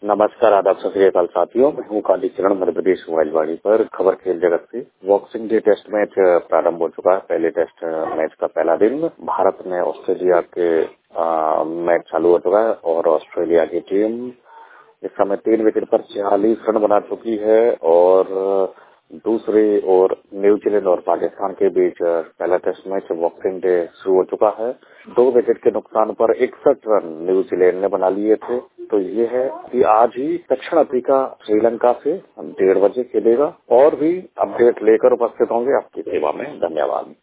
नमस्कार, आदाब, सत श्री अकाल साथियों। मैं हूँ कालीचरण, मध्य प्रदेश मोबाइलवाड़ी पर खबर खेल जगत से। बॉक्सिंग डे टेस्ट मैच प्रारंभ हो चुका है। पहले टेस्ट मैच का पहला दिन भारत में ऑस्ट्रेलिया के मैच चालू हो चुका है और ऑस्ट्रेलिया की टीम इस समय 3 विकेट पर 46 रन बना चुकी है और दूसरी ओर न्यूजीलैंड और पाकिस्तान के बीच पहला टेस्ट मैच बॉक्सिंग डे शुरू हो चुका है। 2 विकेट के नुकसान पर 61 रन न्यूजीलैंड ने बना लिए थे। तो ये है कि आज ही दक्षिण अफ्रीका श्रीलंका से 1:30 बजे खेलेगा और भी अपडेट लेकर उपस्थित होंगे आपकी सेवा में। धन्यवाद।